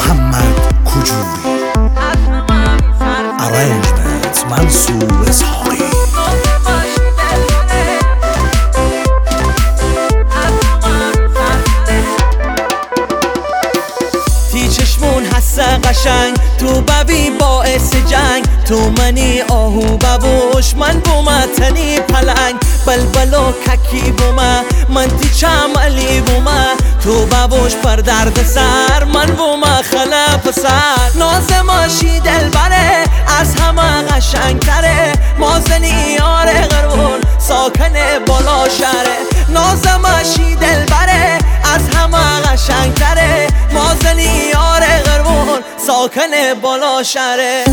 محمد کجوری. ارنجمنت منصور اسحاقی. تی چشمون هست قشنگ، تو ببی باعث جنگ، تو منی آهو ببوش من بومتنی پلنگ، بلبل و ککی بومه من تی چملی بومه، تو ببوش پر درد سر من بومه خلف سر. ناز ماشی دلبره از همه قشنگ تره، مازنی یار غربون ساکن بالا شهره. ناز ماشی دلبره از همه قشنگ تره، مازنی یار غربون ساکن بالا شهره.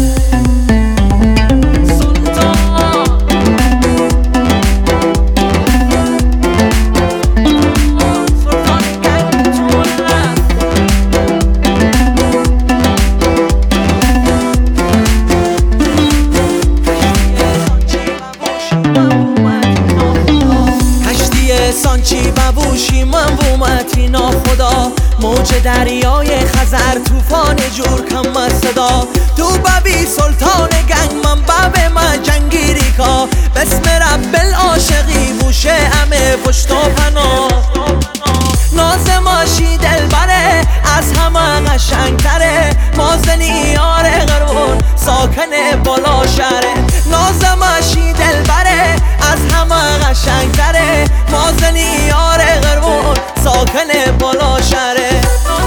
سانچی ببوشی من بومتی ناخدا، موج دریای خزر طوفان جور کم از صدا، تو ببی سلطان گنگ من بب من جنگیری کا، بسم رب العاشقی بوشه همه پشت و پناه. ناز ماشی دلبره از همه قشنگ تره، مازنی یار غربون ساکن بالا شهره. ناز ماشی دلبره از همه قشنگ تره، مازنی یار غربون ساکن بالا شهره.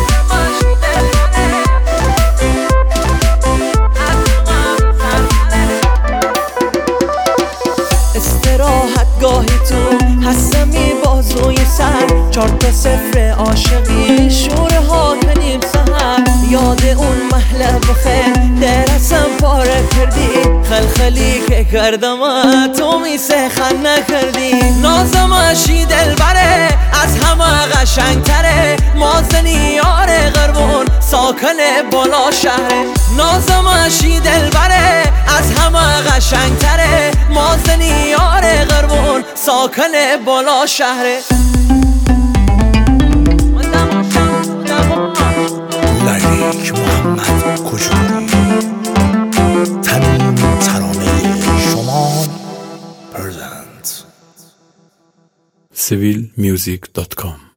استراحت گاهی تو هستمی بازوی سر، 4-0 عاشقی شور ها کنیم سهر، یاد اون محله بخیر درسم پاره کردی، خلخلی که کردم تو میسه خن نکردی. نازمشی دلبره از همه قشنگ تره، مازنی یار غربون ساکن بالا شهره. نازمشی دلبره از همه قشنگ تره، مازنی یار غربون ساکن بالا شهره. لیک محمد کجوری. تنین ترانه شمال پرزنت. civilmusic.com